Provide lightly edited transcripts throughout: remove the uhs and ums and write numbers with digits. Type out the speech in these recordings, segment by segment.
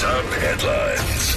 Sports Hub headlines.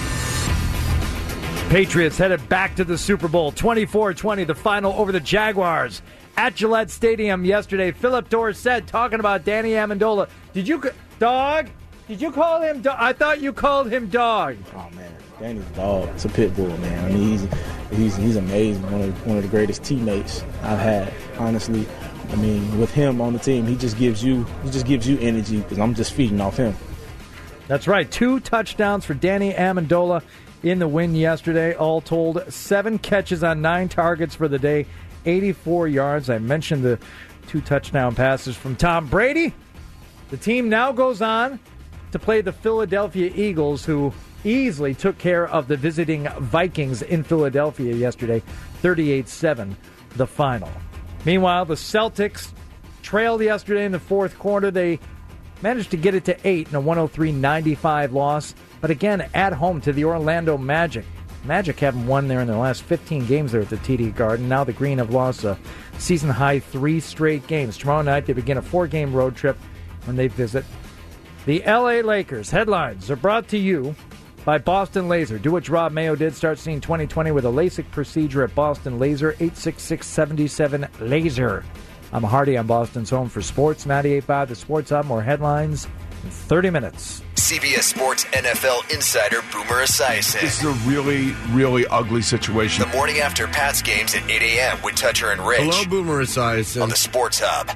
Patriots headed back to the Super Bowl, 24-20, the final over the Jaguars. At Gillette Stadium yesterday, Philip Dorsett talking about Danny Amendola. Did you call him dog? I thought you called him dog. Oh, man. Danny's a dog. It's a pit bull, man. I mean, he's amazing. One of the greatest teammates I've had, honestly. I mean, with him on the team, he just gives you energy because I'm just feeding off him. That's right. 2 touchdowns for Danny Amendola in the win yesterday. All told, 7 catches on 9 targets for the day, 84 yards. I mentioned the 2 touchdown passes from Tom Brady. The team now goes on to play the Philadelphia Eagles, who easily took care of the visiting Vikings in Philadelphia yesterday, 38-7, the final. Meanwhile, the Celtics trailed yesterday in the fourth quarter. They managed to get it to 8 in a 103-95 loss, but again, at home to the Orlando Magic. Magic haven't won there in their last 15 games there at the TD Garden. Now the Green have lost a season-high 3 straight games. Tomorrow night, they begin a 4-game road trip when they visit the L.A. Lakers. Headlines are brought to you by Boston Laser. Do what Rob Mayo did. Start seeing 2020 with a LASIK procedure at Boston Laser, 866-77-LASER. I'm Hardy on Boston's home for sports, 98.5 The Sports Hub. More headlines in 30 minutes. CBS Sports NFL insider Boomer Esiason. This is a really, really ugly situation. The morning after Pats games at 8 a.m. with Toucher and Rich. Hello, Boomer Esiason. On the Sports Hub.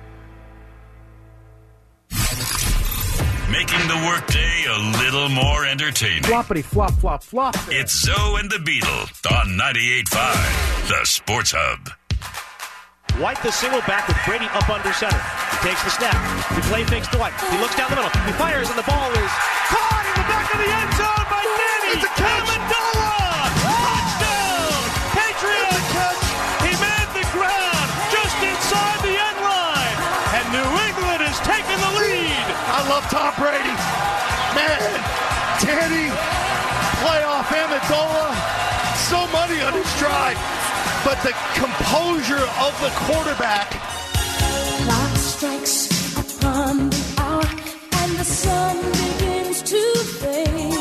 Making the workday a little more entertaining. Floppity flop, flop, flop. It's Zoe and the Beetle on 98.5 The Sports Hub. White the single back with Brady up under center. He takes the snap. He play fakes Dwight. He looks down the middle. He fires, and the ball is caught in the back of the end zone by Danny Amendola. Touchdown! Patriots! He manned the ground just inside the end line, and New England is taking the lead. I love Tom Brady. Man, Danny, playoff Amendola, so money on his stride. But the composure of the quarterback. Clock strikes upon the hour, and the sun begins to fade.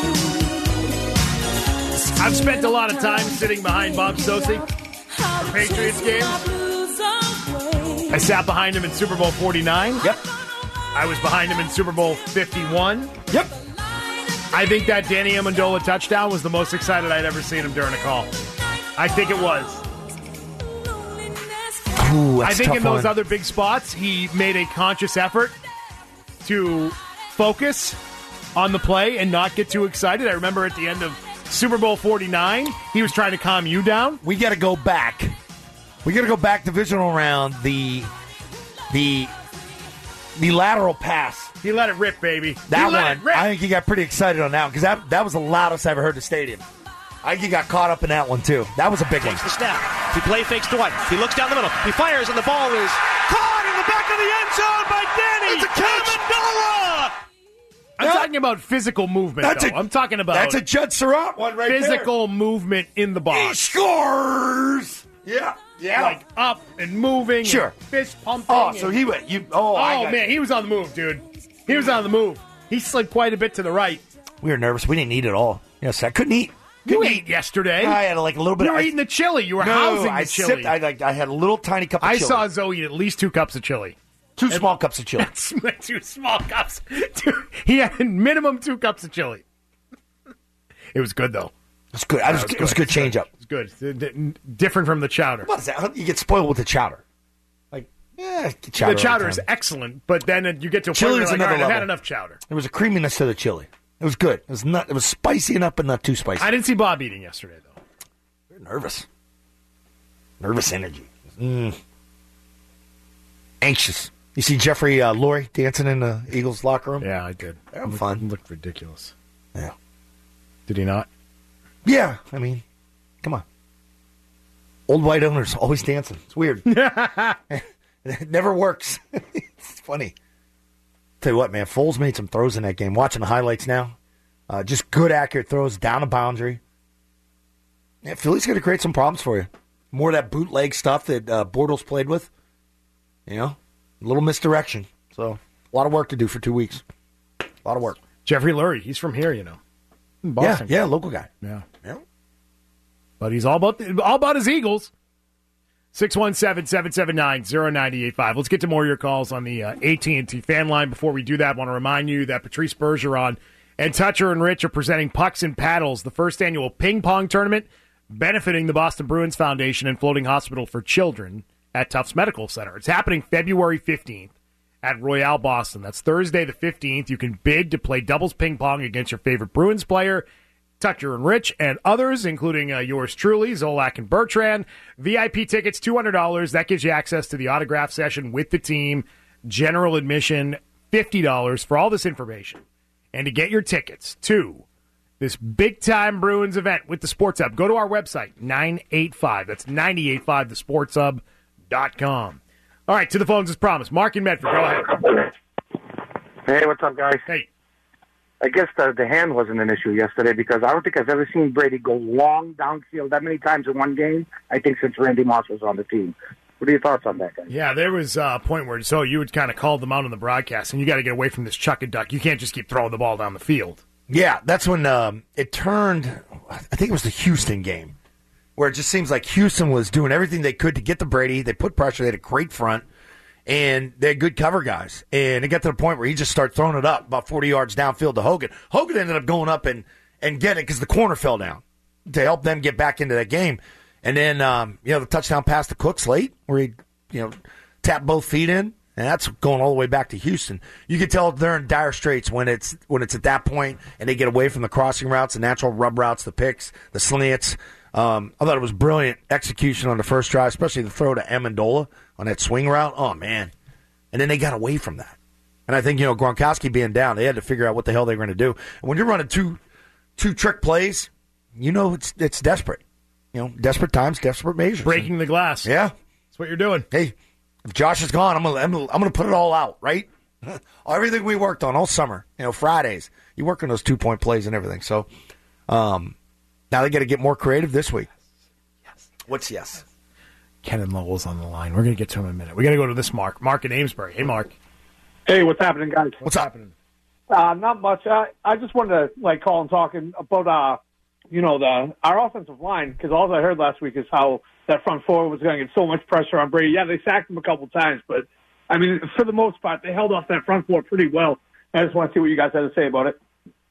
I've spent a lot of time sitting behind Bob Stosik for Patriots games. I sat behind him in Super Bowl 49. Yep. I was behind him in Super Bowl 51. Yep. I think that Danny Amendola touchdown was the most excited I'd ever seen him during a call. I think it was. Ooh, I think in those other big spots, he made a conscious effort to focus on the play and not get too excited. I remember at the end of Super Bowl 49, he was trying to calm you down. We got to go back. We got to go back divisional round. The lateral pass. He let it rip, baby. That one, I think he got pretty excited on that one because that was the loudest I ever heard in the stadium. I think he got caught up in that one, too. That was a big one. Takes the snap. He play fakes Dwight. He looks down the middle. He fires, and the ball is caught in the back of the end zone by Danny Amendola. I'm talking about physical movement, I'm talking about... That's a Judd Surratt one right physical movement in the box. He scores! Yeah. Like up and moving. Sure. And fist pumping. Oh, so he went... man, he was on the move, dude. He was on the move. He slid quite a bit to the right. We were nervous. We didn't eat at all. Yes, I couldn't eat. You ate yesterday. I had like a little bit. You were eating the chili. You were housing the chili. I had a little tiny cup of chili. I saw Zoe eat at least 2 cups of chili. 2 small cups of chili. 2 small cups. He had minimum 2 cups of chili. It was good, though. It was good. It was a good change up. It was good. Different from the chowder. What is that? You get spoiled with the chowder. Chowder the chowder is excellent, but then you get to a point where you're like, I've had enough chowder. There was a creaminess to the chili. It was good. It was spicy enough, but not too spicy. I didn't see Bob eating yesterday, though. You're nervous. Nervous energy. Anxious. You see Jeffrey Lurie dancing in the Eagles locker room? Yeah, I did. That was fun. It looked ridiculous. Yeah. Did he not? Yeah. I mean, come on. Old white owners always dancing. It's weird. It never works. It's funny. Tell you what, man, Foles made some throws in that game. Watching the highlights now. Just good, accurate throws down a boundary. Yeah, Philly's going to create some problems for you. More of that bootleg stuff that Bortles played with. You know, a little misdirection. So, a lot of work to do for 2 weeks. A lot of work. Jeffrey Lurie, he's from here, you know. Boston. Yeah, local guy. Yeah. Yeah. But he's all about his Eagles. 617-779-0985. Let's get to more of your calls on the AT&T fan line. Before we do that, I want to remind you that Patrice Bergeron and Toucher and Rich are presenting Pucks and Paddles, the first annual ping pong tournament benefiting the Boston Bruins Foundation and Floating Hospital for Children at Tufts Medical Center. It's happening February 15th at Royale Boston. That's Thursday the 15th. You can bid to play doubles ping pong against your favorite Bruins player, Toucher and Rich, and others, including yours truly, Zolak and Bertrand. VIP tickets, $200. That gives you access to the autograph session with the team. General admission, $50 for all this information. And to get your tickets to this big-time Bruins event with the Sports Hub, go to our website, 985. That's 985thesportshub.com. All right, to the phones as promised. Mark in Medford, go ahead. Hey, what's up, guys? Hey. I guess the hand wasn't an issue yesterday because I don't think I've ever seen Brady go long downfield that many times in one game, I think, since Randy Moss was on the team. What are your thoughts on that, guys? Yeah, there was a point where you would kind of call them out on the broadcast, and you got to get away from this chuck and duck. You can't just keep throwing the ball down the field. Yeah, that's when it turned, I think it was the Houston game, where it just seems like Houston was doing everything they could to get to Brady. They put pressure. They had a great front. And they had good cover guys. And it got to the point where he just started throwing it up about 40 yards downfield to Hogan. Hogan ended up going up and getting it because the corner fell down to help them get back into that game. And then, the touchdown pass to Cooks late where he, tapped both feet in. And that's going all the way back to Houston. You can tell they're in dire straits when it's at that point and they get away from the crossing routes, the natural rub routes, the picks, the slants. I thought it was brilliant execution on the first drive, especially the throw to Amendola on that swing route. Oh, man. And then they got away from that. And I think, Gronkowski being down, they had to figure out what the hell they were going to do. And when you're running two trick plays, it's desperate. Desperate times, desperate measures. Breaking the glass. Yeah. That's what you're doing. Hey, if Josh is gone, I'm gonna put it all out, right? Everything we worked on all summer, Fridays, you work on those 2-point plays and everything. So now they got to get more creative this week. Yes. What's yes? Kenan Lowell's on the line. We're going to get to him in a minute. We got to go to this Mark. Mark in Amesbury. Hey, Mark. Hey, what's happening, guys? What's happening? Not much. I just wanted to call and talk about our offensive line, because all I heard last week is how that front four was going to get so much pressure on Brady. Yeah, they sacked him a couple times, but I mean, for the most part, they held off that front four pretty well. I just want to see what you guys had to say about it.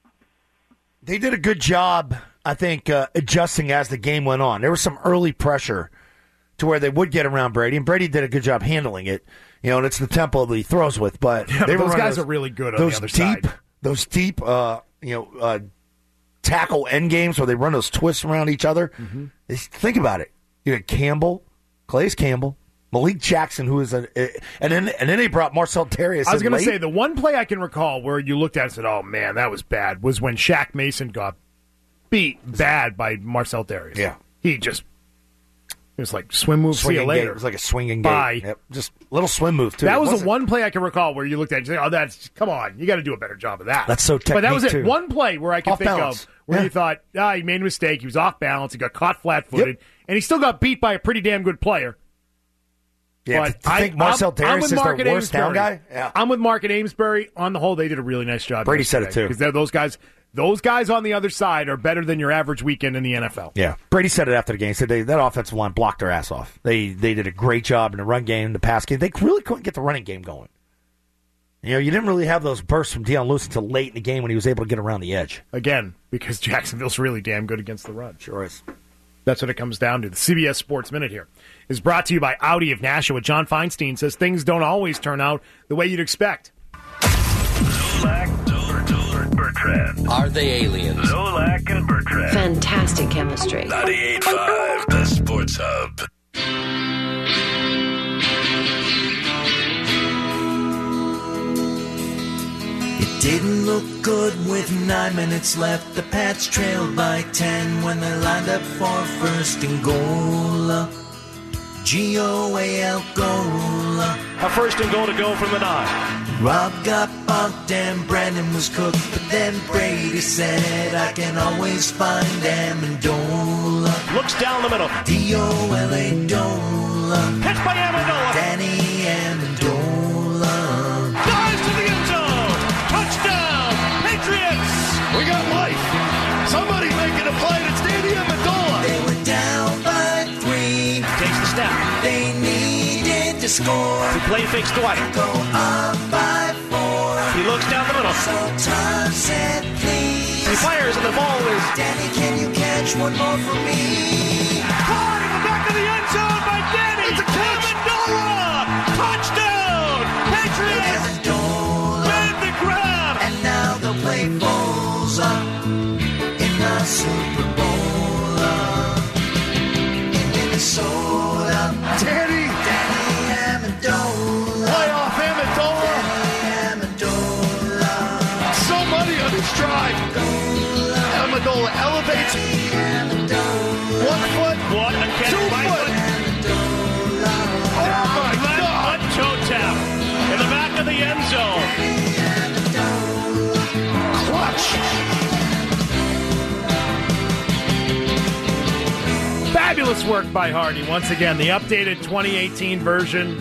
They did a good job, I think, adjusting as the game went on. There was some early pressure to where they would get around Brady, and Brady did a good job handling it. And it's the tempo that he throws with. But those guys are really good on the other side. Those deep, tackle end games where they run those twists around each other. Mm-hmm. Think about it. You had Campbell, Calais Campbell, Malik Jackson, who is and then they brought Marcel Terrius. I was going to say the one play I can recall where you looked at it and said, "Oh man, that was bad," was when Shaq Mason got beat bad by Marcel Terrius. Yeah, it was like swim move. See you later. It was like a swinging bye. Yep. Just a little swim move too. That was the one play I can recall where you looked at it and said, "Oh, come on, you got to do a better job of that." That's so technique. But that was it. Too. One play where I can think balance. of where you thought, he made a mistake. He was off balance. He got caught flat-footed, and he still got beat by a pretty damn good player. Yeah, but I think Marcel Terrius is their worst down guy. Yeah. I'm with Mark at Amesbury. On the whole, they did a really nice job. Brady said it too, because those guys on the other side are better than your average weekend in the NFL. Yeah, Brady said it after the game. He said that offensive line blocked their ass off. They did a great job in the run game, the pass game. They really couldn't get the running game going. You didn't really have those bursts from Deion Lewis until late in the game when he was able to get around the edge. Again, because Jacksonville's really damn good against the run. Sure is. That's what it comes down to. The CBS Sports Minute here is brought to you by Audi of Nashua. John Feinstein says things don't always turn out the way you'd expect. Zolak, Bertrand. Are they aliens? Zolak and Bertrand. Fantastic chemistry. 98.5, the Sports Hub. It didn't look good with 9 minutes left. The Pats trailed by 10 when they lined up for first and goal. G-O-A-L goal. A first and goal to go from the 9. Rob got bumped and Brandon was cooked, but then Brady said, I can always find Amendola. Looks down the middle. D-O-L-A Dola. Catch by Amendola. Danny Amendola. Dives to the end zone. Touchdown, Patriots. score. He play fakes Dwight. Go up by 4. He looks down the middle. So Tom said, please. He fires and the ball is. Danny, can you catch one more for me? Caught in the back of the end zone by Danny. It's a Amendola. Touchdown. Patriots. Made the grab. And now they'll play balls up in the Super Bowl in Minnesota. Danny Amendola. Playoff Amendola. So money on his drive. Amendola elevates. 1 foot. What a catch 2 by foot. Oh my God. Left foot toe tap in the back of the end zone. Clutch. Fabulous work by Hardy. Once again, the updated 2018 version.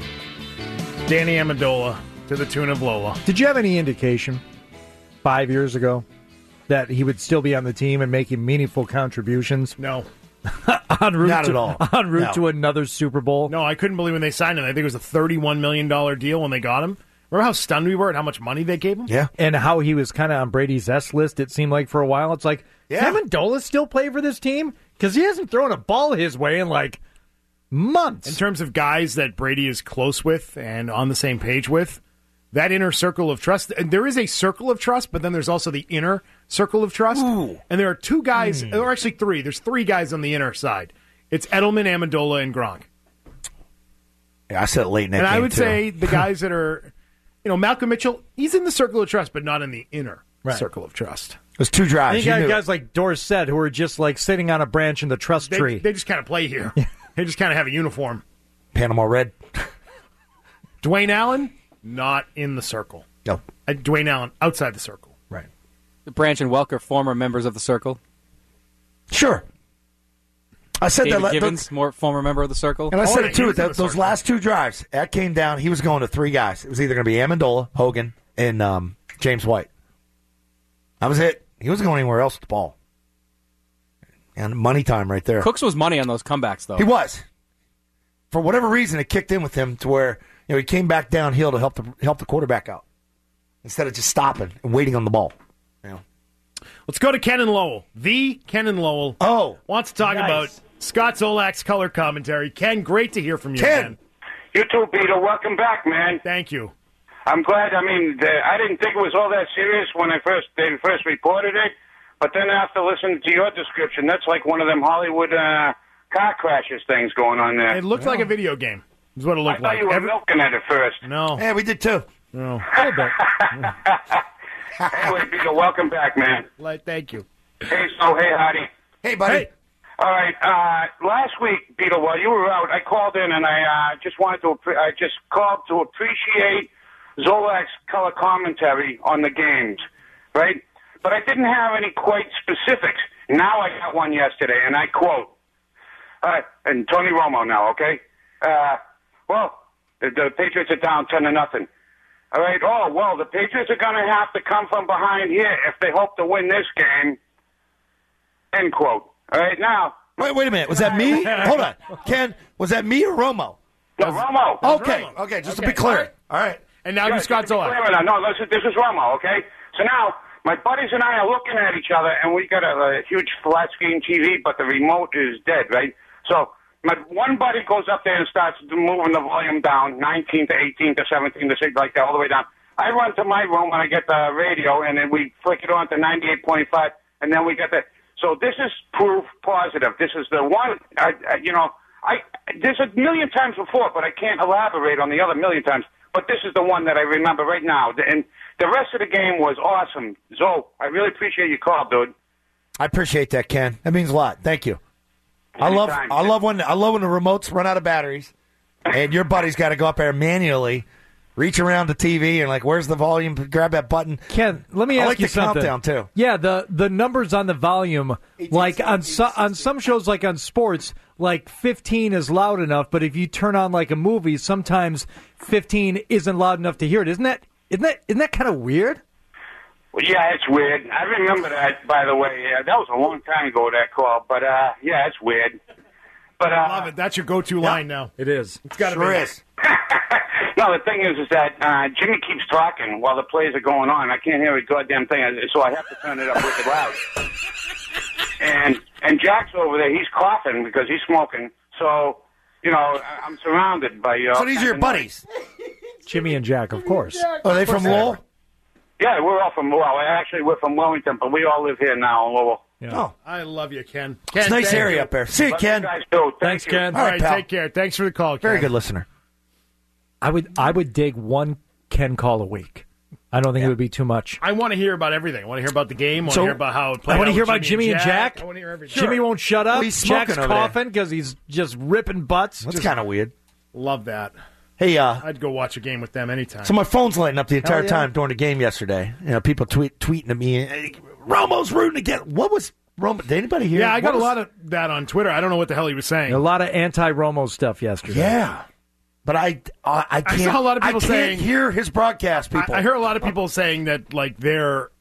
Danny Amendola to the tune of Lola. Did you have any indication 5 years ago that he would still be on the team and making meaningful contributions? No. En route Not to, at all. En route No. to another Super Bowl? No, I couldn't believe when they signed him. I think it was a $31 million deal when they got him. Remember how stunned we were at how much money they gave him? Yeah. And how he was kind of on Brady's S list, it seemed like, for a while. It's like, Yeah. does Amendola still play for this team? Because he hasn't thrown a ball his way in, like, months. In terms of guys that Brady is close with and on the same page with, that inner circle of trust, and there is a circle of trust, but then there's also the inner circle of trust. Ooh. And there are two guys, or actually three. There's three guys on the inner side. It's Edelman, Amendola, and Gronk. Yeah, I said it late in that And game, I would too. say the guys that are, Malcolm Mitchell, he's in the circle of trust, but not in the inner circle of trust. There's two I drives. think you got guys like Dorsett who are just, like, sitting on a branch in the trust tree. They just kind of play here. They just kind of have a uniform. Panama Red. Dwayne Allen, not in the circle. No. Dwayne Allen, outside the circle. Right. Branch and Welker, former members of the circle. Sure. I said David that. Givens, former member of the circle. And I said it too. Those last two drives, that came down. He was going to three guys. It was either going to be Amendola, Hogan, and James White. That was it. He wasn't going anywhere else with the ball. And money time right there. Cooks was money on those comebacks, though. He was. For whatever reason, it kicked in with him to where he came back downhill to help the quarterback out instead of just stopping and waiting on the ball. Let's go to Ken and Lowell. The Ken and Lowell. Wants to talk about Scott Zolak's color commentary. Ken, great to hear from you again. You too, Peter. Welcome back, man. Thank you. I'm glad. I mean, I didn't think it was all that serious when they first reported it, but then after listening to your description, that's like one of them Hollywood car crashes things going on there. It looked like a video game, is what it looked I thought like. you were milking it at first. No. Yeah, we did too. No. Anyway, Peter, welcome back, man. Thank you. Hey, Hardy. Hey, buddy. All right. Last week, Peter, while you were out, I called in and I just called to appreciate Zolak's color commentary on the games, right? But I didn't have any quite specifics. Now I got one yesterday, and I quote, and Tony Romo now, okay? Well, the Patriots are down 10-0. All right. Oh, well, the Patriots are going to have to come from behind here if they hope to win this game. End quote. All right, now. Wait a minute. Was that me? Hold on. Ken, was that me or Romo? No, Romo. Okay. Okay, just to be clear. All right. And now you Scott Zolak. No, listen, this is Romo, okay? So now, my buddies and I are looking at each other, and we got a huge flat-screen TV, but the remote is dead, right? So my one buddy goes up there and starts moving the volume down, 19 to 18 to 17 to 6, like that, all the way down. I run to my room and I get the radio, and then we flick it on to 98.5, and then we get the... So this is proof positive. This is the one, there's a million times before, but I can't elaborate on the other million times. But this is the one that I remember right now. And the rest of the game was awesome. Zo, I really appreciate your call, dude. I appreciate that, Ken. That means a lot. Thank you. I love when the remotes run out of batteries, and your buddy's got to go up there manually, reach around the TV and like, where's the volume? Grab that button. Ken, let me ask you something. I like the countdown too. Yeah, the numbers on the volume, like on some shows, like on sports, like 15 is loud enough, but if you turn on like a movie, sometimes 15 isn't loud enough to hear it. Isn't that kind of weird? Well, yeah, it's weird. I remember that, by the way. Yeah, that was a long time ago, that call. But, yeah, it's weird. But I love it. That's your go-to line now. It is. It's got to Sure be. is. No, the thing is that Jimmy keeps talking while the plays are going on. I can't hear a goddamn thing, so I have to turn it up wicked loud. And Jack's over there, he's coughing because he's smoking. So, I'm surrounded by... So these are your buddies? Jimmy and Jack, of course. Are they from Lowell? Yeah, we're all from Lowell. Actually, we're from Wellington, but we all live here now in Lowell. Yeah. Oh, I love you, Ken. It's a nice area up there. See you, Ken. You guys do. Thanks, Ken. All right, pal. take care. Thanks for the call, Ken. Very good listener. I would dig one Ken call a week. I don't think it would be too much. I want to hear about everything. I want to hear about the game. I want to hear about how it played. I want to out hear with about Jimmy and Jack. I want to hear everything. Jimmy won't shut up. Well, he's smoking Jack's over coughing because he's just ripping butts. That's kind of weird. Love that. Hey, I'd go watch a game with them anytime. so my phone's lighting up the entire yeah. time during the game yesterday. People tweeting at me, hey, Romo's rooting again. What was Romo? Did anybody hear? Yeah, I got a lot of that on Twitter. I don't know what the hell he was saying. A lot of anti-Romo stuff yesterday. Yeah. But I can't. saw a lot of people saying hear his broadcast. People, I heard a lot of people saying that they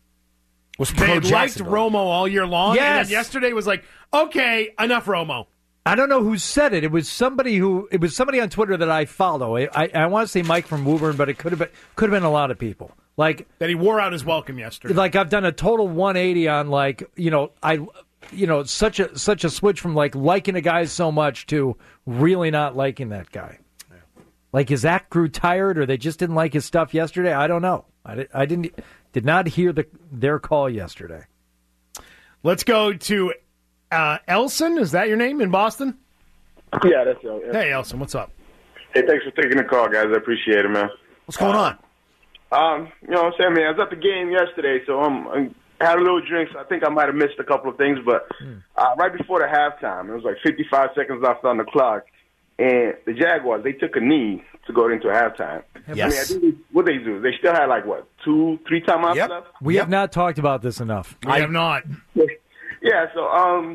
liked Jacksonville. Romo all year long. Yes. And then yesterday was like, okay, enough Romo. I don't know who said it. It was somebody on Twitter that I follow. I want to say Mike from Woburn, but it could have been a lot of people. Like that he wore out his welcome yesterday. Like I've done a total 180 on such a switch from liking a guy so much to really not liking that guy. Yeah. Like his act grew tired, or they just didn't like his stuff yesterday. I don't know. I did not hear their call yesterday. Let's go to Elson. Is that your name in Boston? Yeah, that's right. Hey, Elson, what's up? Hey, thanks for taking the call, guys. I appreciate it, man. What's going on? You know what I'm saying, man? I was at the game yesterday, so I had a little drink, so I think I might have missed a couple of things, but right before the halftime, it was like 55 seconds left on the clock, and the Jaguars, they took a knee to go into halftime. Yes. I think what they do, they still had 2-3 timeouts left? We have not talked about this enough. We have not. Yeah, so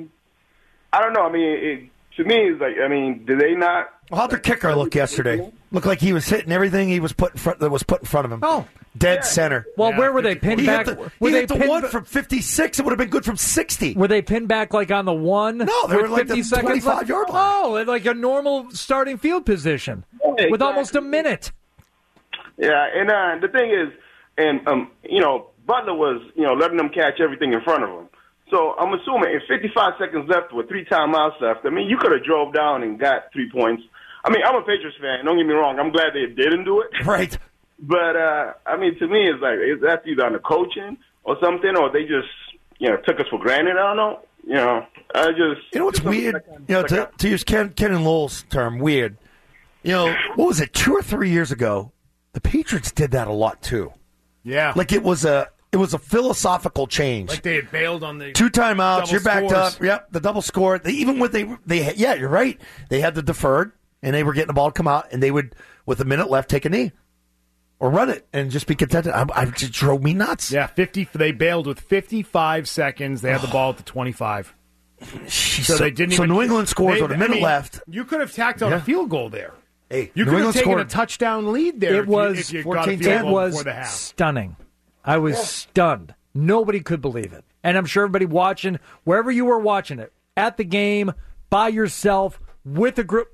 I don't know. I mean, to me, it's did they not? Well, how'd their kicker look yesterday? Looked like he was hitting everything he was put in front of him. Oh, dead center. Well, where were they pinned back? He hit the one from 56. It would have been good from 60. Were they pinned back on the one? No, they were 50 the seconds 25-yard line. Oh, like a normal starting field position with almost a minute. Yeah, and the thing is, Butler was letting them catch everything in front of him. So I'm assuming if 55 seconds left with 3 timeouts left, you could have drove down and got 3 points. I'm a Patriots fan. Don't get me wrong. I'm glad they didn't do it. Right. But, to me, it's that's either on the coaching or something, or they just, took us for granted. I don't know. You know what's weird? To use Ken and Lowell's term, weird. What was it, 2 or 3 years ago? The Patriots did that a lot, too. Yeah. Like it was a philosophical change. Like they had bailed on the 2 timeouts, you're backed scores. up. Yep, the double score. Yeah, you're right. They had the deferred, and they were getting the ball to come out, and they would, with a minute left, take a knee or run it and just be contented. It just drove me nuts. Yeah, They bailed with 55 seconds. They had the ball at the 25. So they didn't. So even, New England scores with a minute left. You could have tacked on a field goal there. Hey, you New could England have taken scored. a touchdown lead there. It was if you got a field goal before the half. Stunning. I was stunned. Nobody could believe it. And I'm sure everybody watching, wherever you were watching it, at the game, by yourself, with a group.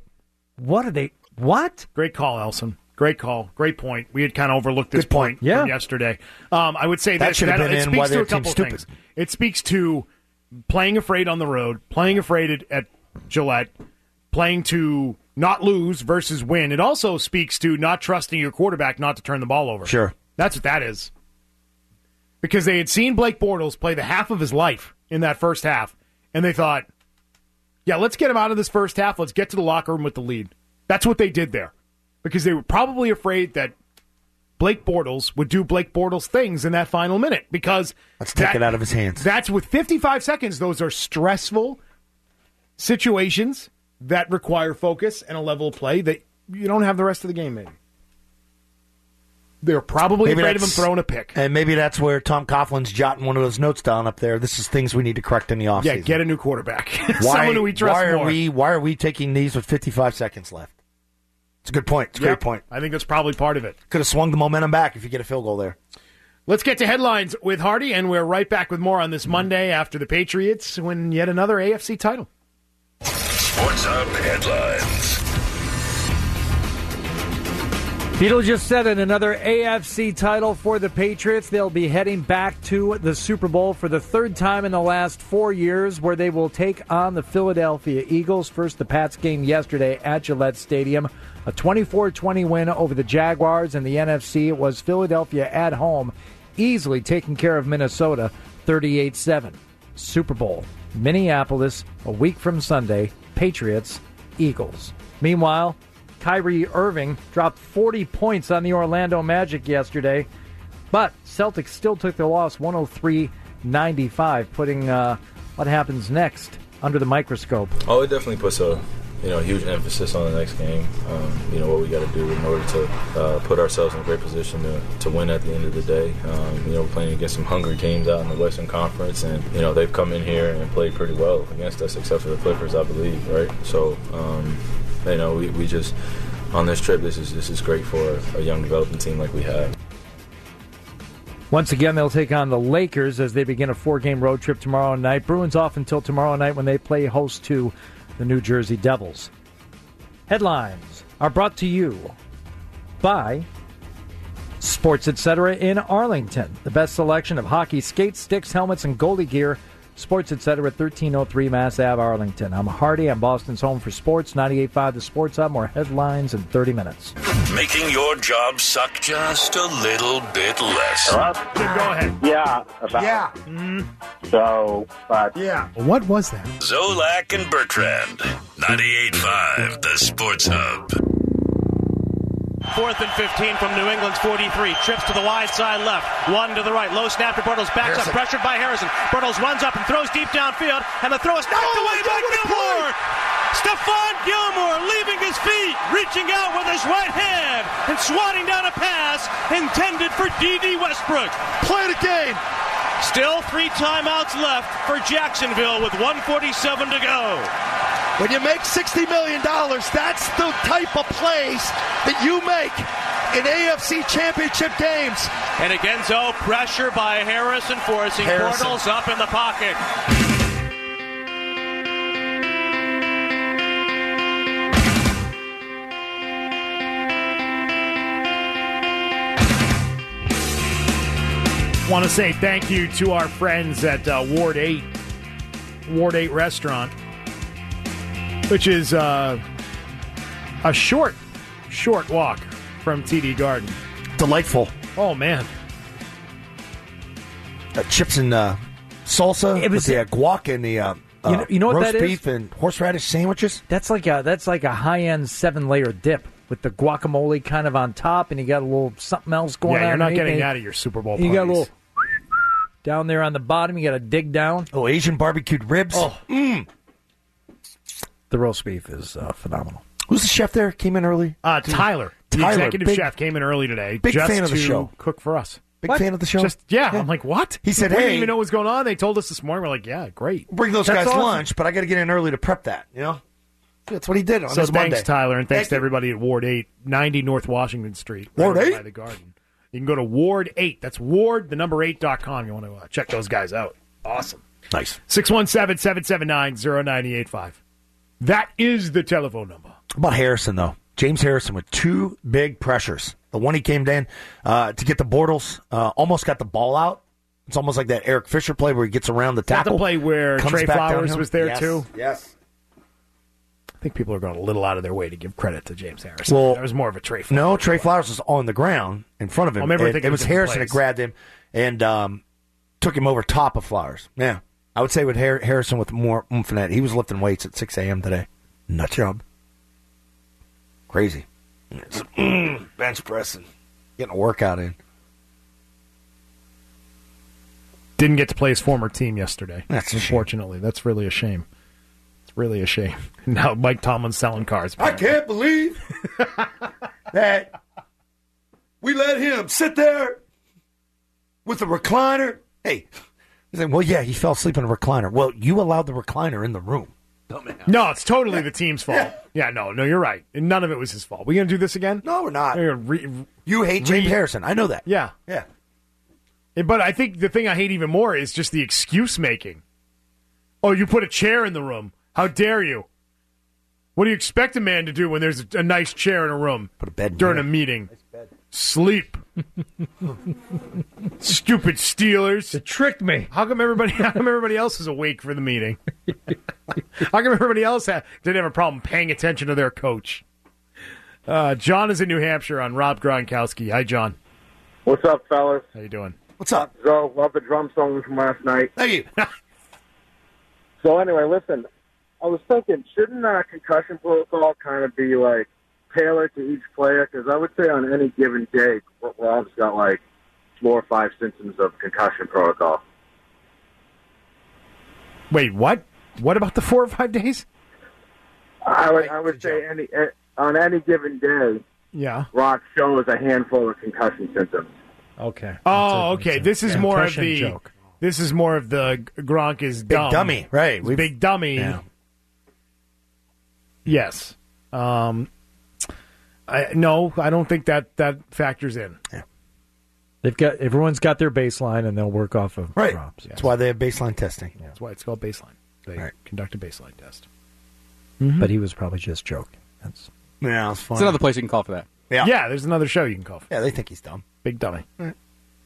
What? Great call, Elson. Great call. Great point. We had kind of overlooked this point from yesterday. I would say that should have been it in speaks why to their a couple team's things. stupid. It speaks to playing afraid on the road, playing afraid at Gillette, playing to not lose versus win. It also speaks to not trusting your quarterback not to turn the ball over. Sure. That's what that is. Because they had seen Blake Bortles play the half of his life in that first half, and they thought, yeah, let's get him out of this first half. Let's get to the locker room with the lead. That's what they did there. Because they were probably afraid that Blake Bortles would do Blake Bortles things in that final minute. Because let's take it out of his hands. That's with 55 seconds. Those are stressful situations that require focus and a level of play that you don't have the rest of the game, maybe. They're probably afraid of him throwing a pick. And maybe that's where Tom Coughlin's jotting one of those notes down up there. This is things we need to correct in the offseason. Yeah, get a new quarterback. Someone who we trust more. Why are we taking these with 55 seconds left? It's a good point. It's a great point. I think that's probably part of it. Could have swung the momentum back if you get a field goal there. Let's get to headlines with Hardy, and we're right back with more on this Monday after the Patriots win yet another AFC title. Sports Hub headlines. Beetle just said it, another AFC title for the Patriots. They'll be heading back to the Super Bowl for the third time in the last 4 years, where they will take on the Philadelphia Eagles. First, the Pats game yesterday at Gillette Stadium. A 24-20 win over the Jaguars. In the NFC, it was Philadelphia at home, easily taking care of Minnesota, 38-7. Super Bowl, Minneapolis, a week from Sunday, Patriots, Eagles. Meanwhile, Kyrie Irving dropped 40 points on the Orlando Magic yesterday, but Celtics still took the loss 103-95, putting what happens next under the microscope. Oh, it definitely puts a huge emphasis on the next game. What we got to do in order to put ourselves in a great position to win at the end of the day. We're playing against some hungry teams out in the Western Conference, and they've come in here and played pretty well against us, except for the Clippers, I believe, right? So, we just on this trip, this is great for a young developing team like we have. Once again, they'll take on the Lakers as they begin a 4-game road trip tomorrow night. Bruins off until tomorrow night when they play host to the New Jersey Devils. Headlines are brought to you by Sports Etc. in Arlington. The best selection of hockey skates, sticks, helmets, and goalie gear. Sports Etc. 1303 Mass Ave, Arlington. I'm Hardy. I'm Boston's home for sports. 98.5 The Sports Hub. More headlines in 30 minutes. Making your job suck just a little bit less. Go ahead. Yeah. Yeah. What was that? Zolak and Bertrand. 98.5 The Sports Hub. 4th and 15 from New England's 43. Trips to the wide side left. One to the right. Low snap to Bortles. Backs up. Pressured by Harrison. Bortles runs up and throws deep downfield. And the throw is knocked away by Gilmore. Stephon Gilmore leaving his feet. Reaching out with his right hand. And swatting down a pass intended for D.D. Westbrook. Play the game. Still 3 timeouts left for Jacksonville with 1:47 to go. When you make $60 million, that's the type of plays that you make in AFC championship games. And again, Zoe, pressure by Harrison forcing Bortles up in the pocket. Want to say thank you to our friends at Ward 8 Restaurant, which is a short walk from TD Garden. Delightful. Oh, man. Chips and salsa with the guac and the you know what roast that is? beef and horseradish sandwiches. That's like a high-end 7-layer dip with the guacamole kind of on top, and you got a little something else going on. Yeah, you're not getting and out of your Super Bowl You parties. got a little down there on the bottom. You got to dig down. Oh, Asian barbecued ribs. Oh, The roast beef is phenomenal. Who's the chef there? Came in early? Tyler. The executive chef came in early today. Big just fan of the to show. Cook for us. Big fan of the show? Yeah. I'm like, what? He said, we hey. didn't even know what was going on. They told us this morning. We're like, yeah, great. Bring those That's guys awesome. lunch, but I got to get in early to prep that, That's what he did on So this thanks, Monday. Tyler, and thanks Thank to you. everybody at Ward 8, 90 North Washington Street. Ward right 8? By the Garden. You can go to Ward 8. That's Ward, the number 8.com. You want to check those guys out. Awesome. Nice. 617-779-0985. That is the telephone number. How about Harrison, though? James Harrison with 2 big pressures. The one he came in to get the Bortles, almost got the ball out. It's almost like that Eric Fisher play where he gets around the tackle. That's the play where comes Trey back Flowers downhill. was there, Yes. too. Yes. I think people are going a little out of their way to give credit to James Harrison. Well, that was more of a Trey Flowers. No, Trey Flowers was on the ground in front of him. Oh, maybe we're And thinking it was of different Harrison plays. that grabbed him and took him over top of Flowers. Yeah. I would say with Harrison with more oomph in that. He was lifting weights at 6 a.m. today. Nut job. Crazy. Bench pressing. Getting a workout in. Didn't get to play his former team yesterday. That's a shame. Unfortunately. That's really a shame. It's really a shame. Now Mike Tomlin's selling cars. I can't believe that we let him sit there with a recliner. Hey, he's like, well, yeah, he fell asleep in a recliner. Well, you allowed the recliner in the room. Dumbass. No, it's totally the team's fault. Yeah, no, you're right. And none of it was his fault. We going to do this again? No, we're not. We're gonna You hate James Harrison. I know that. Yeah. Yeah. But I think the thing I hate even more is just the excuse making. Oh, you put a chair in the room. How dare you? What do you expect a man to do when there's a nice chair in a room? Put a bed in during here. a meeting. Sleep. Stupid Steelers. It tricked me. How come everybody else is awake for the meeting? How come everybody else didn't have a problem paying attention to their coach? John is in New Hampshire on Rob Gronkowski. Hi, John. What's up, fellas? How you doing? What's up? So, love the drum song from last night. Thank you. So anyway, listen, I was thinking, shouldn't concussion protocol kind of be like tailored to each player? Because I would say on any given day, Rob's got like 4 or 5 symptoms of concussion protocol. Wait, what? What about the 4 or 5 days? I would say on any given day, yeah, Rock shows a handful of concussion symptoms. Okay. Oh, okay. This is more of Impression the joke. This is more of the Gronk is dumb. Big dummy, right? He's big dummy. Yeah. Yes. No, I don't think that factors in. Yeah. Everyone's got their baseline, and they'll work off of Right. drops. That's why they have baseline testing. Yeah. That's why it's called baseline. They conduct a baseline test. But he was probably just joking. That's Yeah, it's fun. There's another place you can call for that. Yeah, there's another show you can call for. Yeah, they think he's dumb. Big dummy. Right.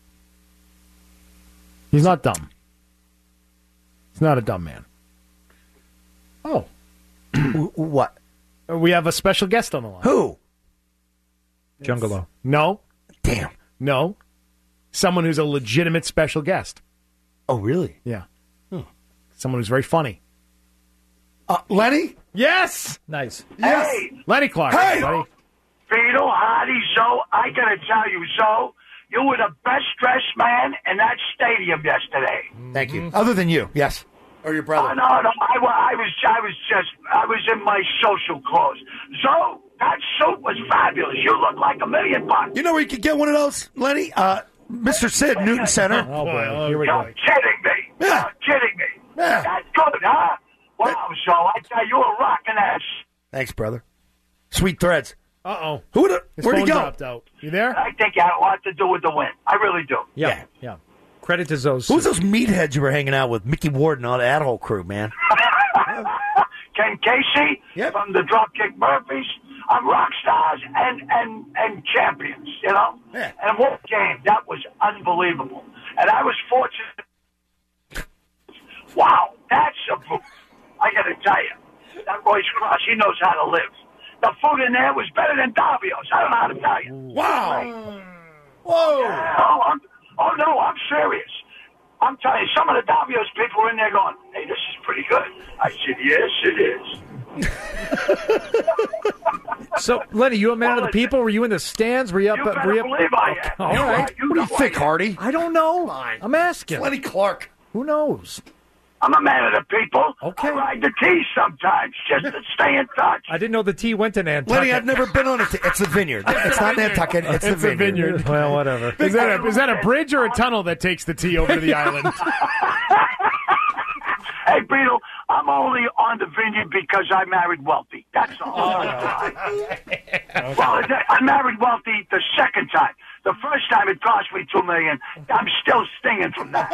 He's not dumb. He's not a dumb man. Oh. What? We have a special guest on the line. Who? Jungalo. No. Damn. No. Someone who's a legitimate special guest. Oh, really? Yeah. Someone who's very funny. Lenny? Yes! Nice. Yes. Hey! Lenny Clark. Hey! Buddy. Beetle, Hardy, Zoe, I gotta tell you, Zoe, you were the best dressed man in that stadium yesterday. Thank you. Other than you, yes. Or your brother. Oh, no, I was in my social clothes. Zoe, that suit was fabulous. You look like $1 million. You know where you could get one of those, Lenny? Mr. Sid, Newton Center. Oh, boy. Here we You're go. kidding me. Yeah. You're kidding me. Yeah. That's good, huh? Wow, Zoe, I tell you, were rocking that. Thanks, brother. Sweet threads. Uh-oh. Where'd His he phone go? dropped out. You there? I think it had a lot to do with the win. I really do. Yeah. Credit to Zoe's. Who's those meatheads you were hanging out with? Mickey Ward and all that whole crew, man. Ken Casey from the Dropkick Murphys. I'm rock stars and champions, you know? Yeah. And what game. That was unbelievable. And I was fortunate. Wow, that's a boot. I got to tell you. That Royce Cross, he knows how to live. The food in there was better than Davio's. I don't know how to tell you. Wow. Right? Whoa. Yeah, no, I'm serious. I'm telling you, some of the Davio's people were in there going, hey, this is pretty good. I said, yes, it is. So, Lenny, you a man of the people? Were you in the stands? Were you up? You better believe I am. All right. What do you think, Hardy? I don't know. I'm asking. Lenny Clark. Who knows? I'm a man of the people. Okay. I ride the T sometimes just to stay in touch. I didn't know the T went to Nantucket. Lenny, I've never been on it. It's the Vineyard. It's not Nantucket. It's the Vineyard. Well, whatever. Is that a bridge or a tunnel that takes the T over to the island? Hey, Beetle, I'm only on the Vineyard because I married wealthy. That's all. Well, I married wealthy the second time. The first time it cost me $2 million. I'm still stinging from that.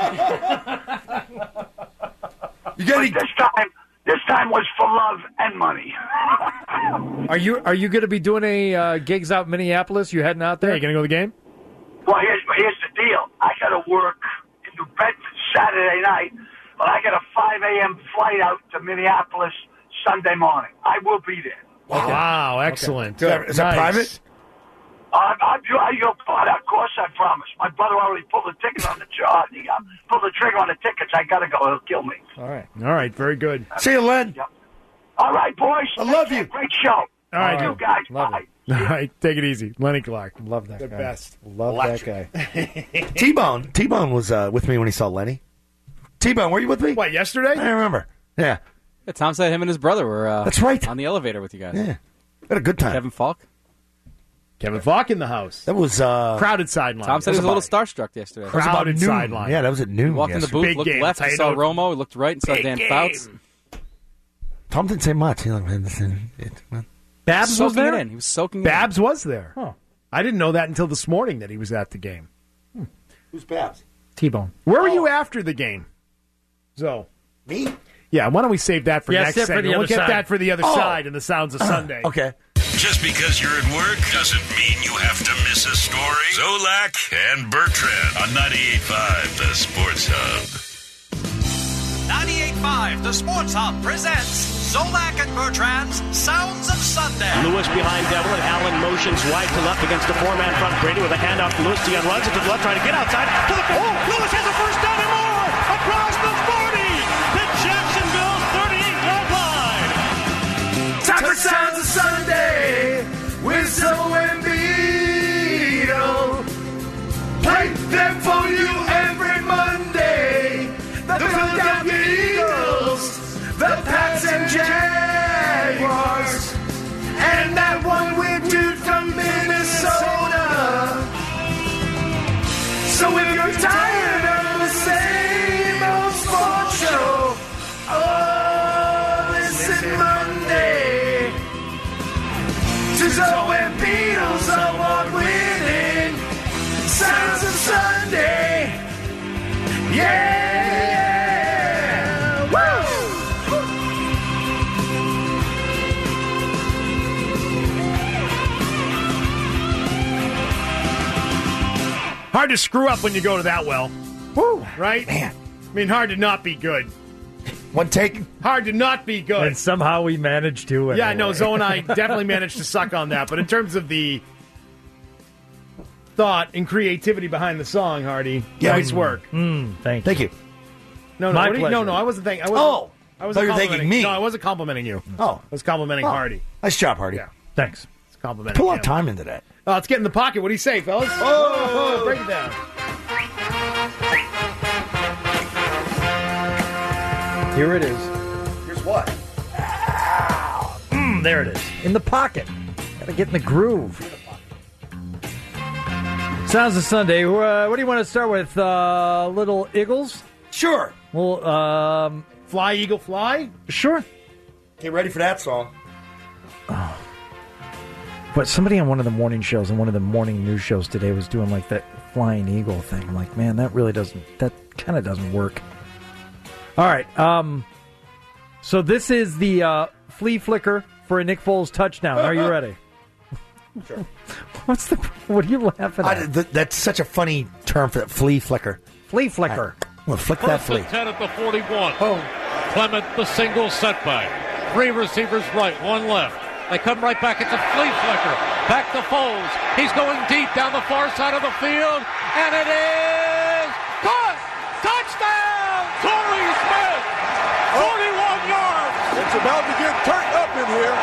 This time was for love and money. Are you going to be doing a gigs out in Minneapolis? You heading out there? Are you going to go to the game? Well, here's the deal. I got to work in New Bedford Saturday night, but I got a 5 a.m. flight out to Minneapolis Sunday morning. I will be there. Okay. Wow, excellent. Okay. Is that private? Of course, I promise. My brother already pulled the ticket on the job. He pulled the trigger on the tickets. I got to go. He'll kill me. All right. All right, very good. See you, Len. Yep. All right, boys. I love you. Great show. All right. You guys. Love Bye. All right, take it easy. Lenny Clark. Love that The guy. best. Love that guy. T-Bone was with me when he saw Lenny. T-Bone, were you with me? What, yesterday? I remember. Yeah. Yeah, Tom said him and his brother were That's right. on the elevator with you guys. Yeah. Had a good time. Kevin Falk. Kevin Falk in the house. That was crowded sideline. Tom said he was a little starstruck yesterday. That was about Crowded noon. sideline. Yeah, that was at noon. He walked in the yesterday. booth, looked game. left, That's he how saw you know. Romo, he looked right and saw Big Dan game. Fouts. Tom didn't say much. He like, Babs was Soaking there? it in. He was soaking it Babs was there. Huh. I didn't know that until this morning that he was at the game. Who's Babs? T-Bone. Where were you after the game? So, Me? yeah, why don't we save that for Yeah, next save for segment? the We'll other get side. that for the other side and the sounds of Sunday. Okay. Just because you're at work doesn't mean you have to miss a story. Zolak and Bertrand on 98.5 The Sports Hub. 98.5 The Sports Hub presents Zolak and Bertrand's Sounds of Sunday. Lewis behind Devlin. Allen motions wide to left against the four-man front. Brady with a handoff to Lewis. Dion runs it to the left, trying to get outside. To the Lewis has a first down and more. Across the 40 to Jacksonville's 38-yard line. Time for Sounds of Sunday with Zoe and Beetle. Play them for you every Monday. The Philadelphia Eagles, the Pats and Jaguars, and that one weird dude from Minnesota. So if you're tired of the same old sports show, oh, listen Monday to Zoe and Beatles award-winning Sounds of Sunday. Yeah! Hard to screw up when you go to that well. Woo! Right? Man. I mean, hard to not be good. One take. Hard to not be good. And somehow we managed to. Yeah, anyway. no, Zoe and I definitely managed to suck on that. But in terms of the thought and creativity behind the song, Hardy, nice work. Thank you. No, My what do you- pleasure. no, I wasn't thanking. Oh, I thought you wasn't were thanking complimenting me. No, I wasn't complimenting you. Oh. I was complimenting Hardy. Nice job, Hardy. Yeah, Thanks. it's complimenting. Put a lot him. of time into that. Let's get in the pocket. What do you say, fellas? Oh, break it down. Here it is. Here's what? There it is. In the pocket. Gotta get in the groove. Sounds of Sunday. What do you want to start with? Little Eagles? Sure. Well, Fly, Eagle, Fly? Sure. Get ready for that song. But somebody on one of the morning shows, and one of the morning news shows today, was doing like that flying eagle thing. I'm like, man, that kind of doesn't work. All right. So this is the flea flicker for a Nick Foles touchdown. Are you ready? Sure. What are you laughing at? That's such a funny term for that flea flicker. Flea flicker. Well, flick that First flea. and 10 at the 41. Clement, the single setback. 3 receivers right, 1 left. They come right back. It's a flea flicker. Back to Foles. He's going deep down the far side of the field. And it is caught. Touchdown! Torrey Smith. 41 yards. It's about to get turned up in here.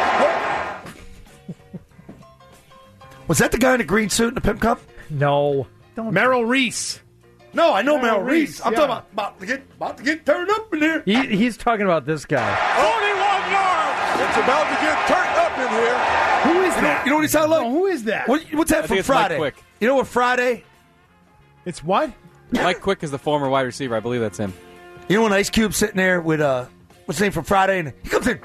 Was that the guy in the green suit in the Pimp Cup? No. Merrill Reese. No, I know Merrill Merrill Reese. I'm yeah. talking about about to get turned up in here. He's talking about this guy. 41 yards. It's about to get turned up in here. Who is that? You know what he sounded like? No, who is that? What's that I from think it's Mike Friday? Quick. You know what Friday? It's what? Mike Quick is the former wide receiver. I believe that's him. You know when Ice Cube's sitting there with what's his name from Friday, and he comes in.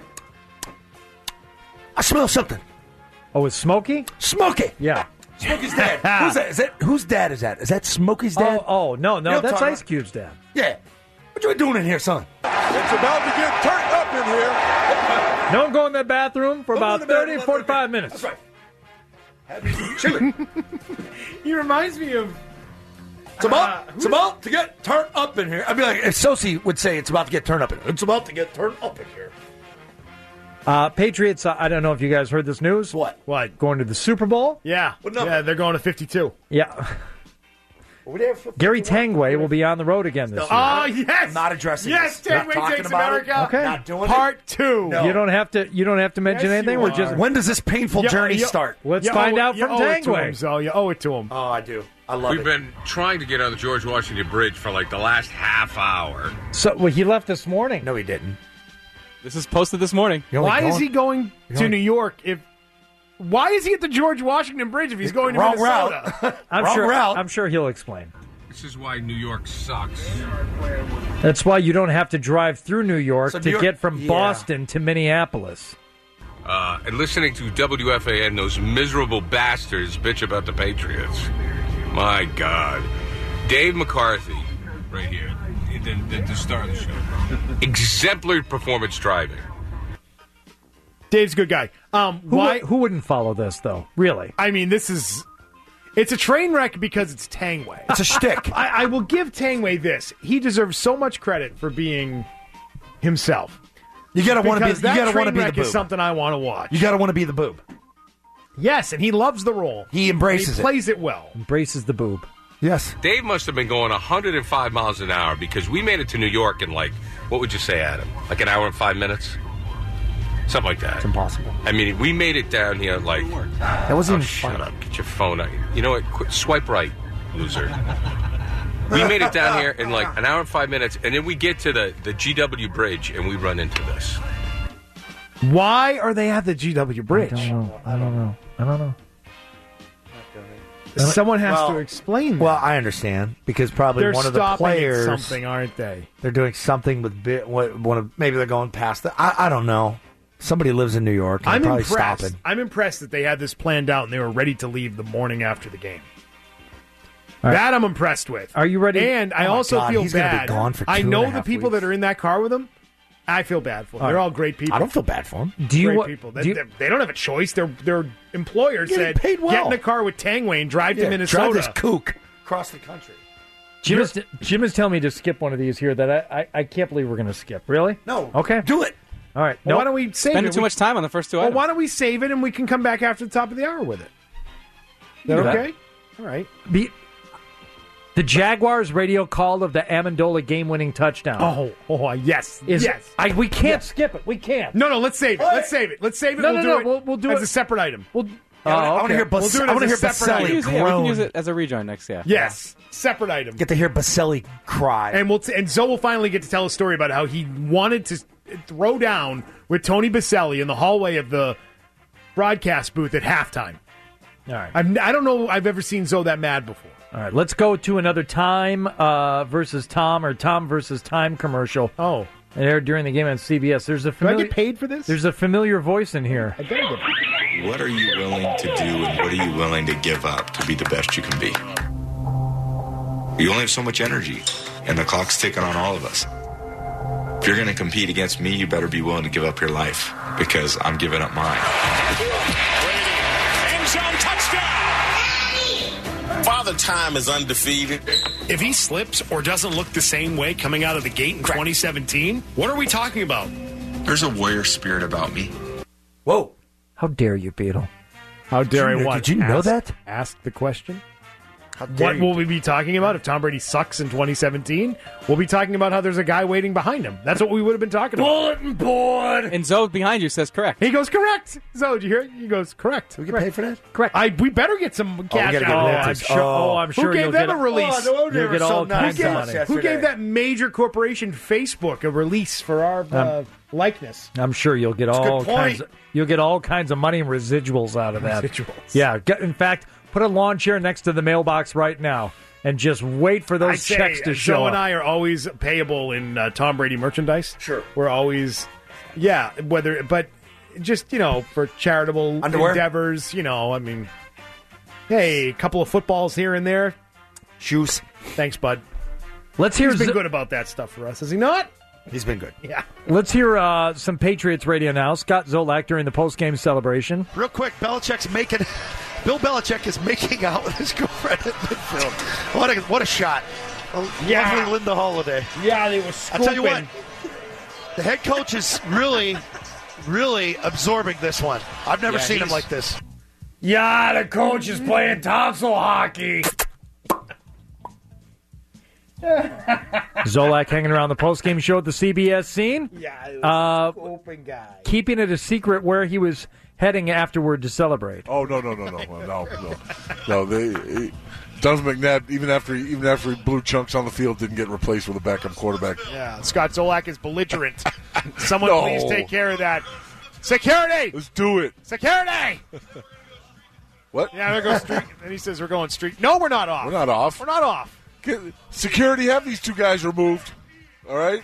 I smell something. Oh, it's Smokey? Smokey. Yeah. Smokey's dad. Who's that? Whose dad is that? Is that Smokey's dad? Oh, no, You know what I'm that's talking Ice Cube's dad. Yeah. What you doing in here, son? It's about to get turned up in here. Don't go in that bathroom for about Don't go in the 30 bathroom. 45 minutes. That's right. Have you some chili. He reminds me of. It's about to get turned up in here. I'd be like, if Sosi would say it's about to get turned up in here. It's about to get turned up in here. Patriots, I don't know if you guys heard this news. What? Going to the Super Bowl? Yeah. What number? Yeah, they're going to 52. Yeah. Were we there for Gary Tangway will be on the road again this year. Oh, yes. I'm not addressing Yes, this. Not Tangway talking Takes about America. it. Okay. Not doing Part it. 2. No. You don't have to mention Yes, anything. you We're are. just When does this painful journey start? Let's find out from You owe it to him, Tangway. so you owe it to him. Oh, I do. I love We've it. been trying to get on the George Washington Bridge for like the last half hour. So he left this morning. No, he didn't. This is posted this morning. Why is he going to New York why is he at the George Washington Bridge if he's going to Wrong Minnesota? route. I'm sure he'll explain. This is why New York sucks. That's why you don't have to drive through New York So to New York- get from yeah. Boston to Minneapolis. And listening to WFAN, those miserable bastards bitch about the Patriots. My God. Dave McCarthy, right here, the star of the show. Exemplary performance driving. Dave's a good guy. Who wouldn't follow this, though? Really? I mean, it's a train wreck because it's Tangway. It's a shtick. I will give Tangway this. He deserves so much credit for being himself. You gotta want to be. You That gotta want to train be the wreck boob. is something I want to watch. You gotta want to be the boob. Yes, and he loves the role. He embraces He plays it well. Embraces the boob. Yes. Dave must have been going 105 miles an hour because we made it to New York in what would you say, Adam? Like an hour and 5 minutes? Something like that. It's impossible. I mean, we made it down here That wasn't even shut funny. up. Get your phone out. You know what? Swipe right, loser. We made it down here in an hour and 5 minutes, and then we get to the GW Bridge, and we run into this. Why are they at the GW Bridge? I don't know. Someone has to explain that. Well, I understand because probably They're one of the stopping at players something, aren't they? They're doing something with maybe they're going past that. I don't know. Somebody lives in New York. And I'm probably impressed. stopping. I'm impressed that they had this planned out and they were ready to leave the morning after the game. That I'm impressed with. Are you ready? And I Oh my also God, feel he's gonna be bad. gone for I 2.5 know the people weeks. that are in that car with him. I feel bad for them. They're all great people. I don't feel bad for them. Great people. They don't have a choice. Their employer Getting said, paid well. get in a car with Tangway and drive to Minnesota. Drive this kook across the country. Jim is telling me to skip one of these here that I can't believe we're going to skip. Really? No. Okay. Do it. All right. Well, Nope. why don't we save Spending it? too much time on the first two Well, items. why don't we save it and we can come back after the top of the hour with it? Is that Do that. okay? All right. The Jaguars radio call of the Amendola game-winning touchdown. Yes. Yes. We can't skip it. We can't. No, let's save it. Let's save it. Let's save it. No, we'll no, do no. it We'll do as it a separate item. I want to hear We'll do it I want to hear as a separate Baselli item. we groan. can use it as a rejoin next. Yeah. Yes. Separate item. Get to hear Baselli cry. And Zoe will finally get to tell a story about how he wanted to throw down with Tony Baselli in the hallway of the broadcast booth at halftime. All right. I don't know I've ever seen Zoe that mad before. All right. Let's go to another Time versus Tom or Tom versus Time commercial. Oh. It aired during the game on CBS. There's a familiar, Do I get paid for this? There's a familiar voice in here. I gotta get paid. What are you willing to do and what are you willing to give up to be the best you can be? You only have so much energy, and the clock's ticking on all of us. If you're going to compete against me, you better be willing to give up your life, because I'm giving up mine. End zone touchdown! Father Time is undefeated. If he slips or doesn't look the same way coming out of the gate in 2017, what are we talking about? There's a warrior spirit about me. Whoa. How dare you, Beetle? How dare I Did you know that? Ask the question. dare What you? will we be talking about if Tom Brady sucks in 2017? We'll be talking about how there's a guy waiting behind him. That's what we would have been talking about. Bulletin board! And Zoe behind you says correct. He goes, correct. Zoe, did you hear it? He goes, correct. We get paid for that? Correct. We better get some cash gotta get out of royalties. that. I'm sure Who gave you'll them get a release? Oh, no, they You'll were get so all nice kinds of to us money. yesterday. Who gave that major corporation, Facebook, a release for our likeness? I'm sure you'll get all good point. kinds of money and residuals out of that. Residuals. Yeah. In fact, put a lawn chair next to the mailbox right now and just wait for I those say, checks to show Joe and up. I are always payable in Tom Brady merchandise. Sure. We're always, but just, for charitable Underwear? endeavors, I mean, hey, a couple of footballs here and there. Shoes. Thanks, bud. Let's hear He's been good about that stuff for us, has he not? He's been good. Yeah. Let's hear some Patriots radio now. Scott Zolak during the post-game celebration. Real quick, Bill Belichick is making out with his girlfriend at midfield. What a shot. Lovely Linda Holiday. Yeah, they were I'll scooping. tell you what, the head coach is really, really absorbing this one. I've never seen him like this. Yeah, the coach is playing tonsil hockey. Zolak hanging around the post-game show at the CBS scene. Yeah, open guy. Keeping it a secret where he was heading afterward to celebrate. Oh, no. Donovan McNabb, even after he blew chunks on the field, didn't get replaced with a backup quarterback. Yeah, Scott Zolak is belligerent. Someone No. please take care of that. Security! Let's do it. Security! What? Yeah, there goes street. And he says we're going street. No, we're not off. We're not off. We're not off. Security, have these two guys removed. All right?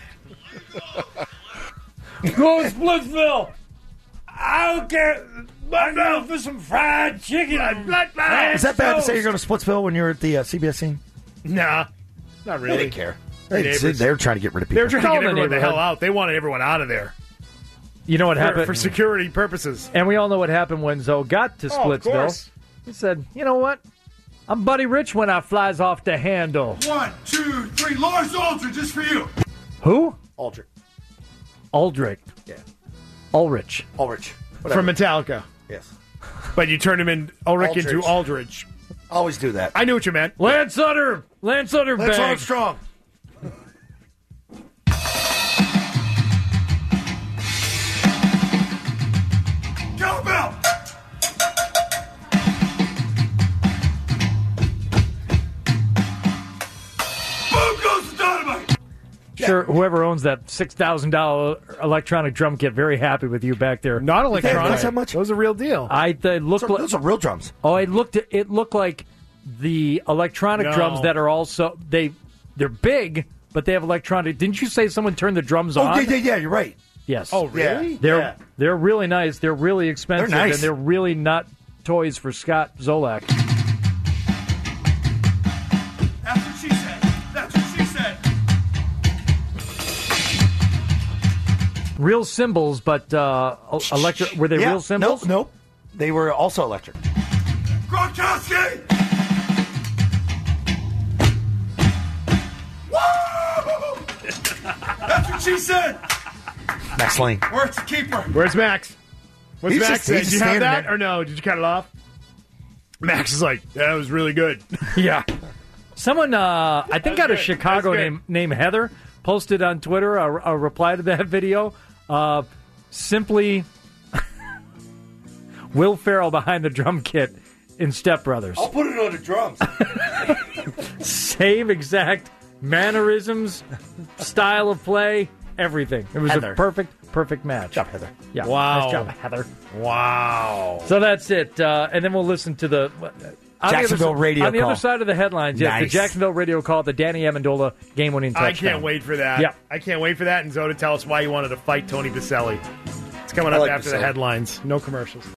Go to Splitsville! I don't care. I'm going for some fried chicken. Is that bad to say you're going to Splitsville when you're at the CBS scene? Nah, not really. They didn't care. They're neighbors. They're trying to get rid of people. They're trying to Call get the everyone the hell neighborhood. out. They wanted everyone out of there. You know what happened? For security purposes. And we all know what happened when Zoe got to Of Splitsville. course. He said, you know what? I'm Buddy Rich when I flies off the handle. 1, 2, 3. Lars Ulrich, just for you. Who? Aldrich. Aldrich. Yeah. Ulrich. Ulrich. From Metallica. Yes. But you turned him in Ulrich into Aldrich. Aldrich. Always do that. I knew what you meant. Lance Utter Lance bag. Armstrong. Cowbell. Boom goes the dynamite. Sure, whoever owns that $6,000 electronic drum kit, very happy with you back there. Not electronic. That's how much? Those are real deal. They look like Those are real drums. Oh, it looked like the electronic No. drums that are also they're big, but they have electronic. Didn't you say someone turned the drums on? Oh, yeah, you're right. Yes. Oh, really? They're really nice. They're really expensive, They're nice. and they're really not toys for Scott Zolak. That's what she said. That's what she said. Real cymbals, but electric. Were they real cymbals? Nope. They were also electric. Gronkowski. Woo! That's what she said. Max Lane. Where's the keeper? Where's Max? What's He's Max just- say? he's Did you just have standing that there. or no? Did you cut it off? Max is like, that was really good. Yeah. Someone, I think out of good. Chicago That's good. named Heather, posted on Twitter a reply to that video. Simply, Will Ferrell behind the drum kit in Step Brothers. I'll put it on the drums. Same exact mannerisms, style of play, everything. It was Heather. a perfect match. Good job, Heather. Yeah. Wow. Nice job, Heather. Wow. So that's it. And then we'll listen to the on Jacksonville the other, radio on the call. other side of the headlines. Yes, the Nice. Jacksonville radio call, the Danny Amendola game-winning touchdown. I can't wait for that. Yeah. I can't wait for that. And Zoe to tell us why you wanted to fight Tony Baselli. It's coming up like after the Baselli. headlines. No commercials.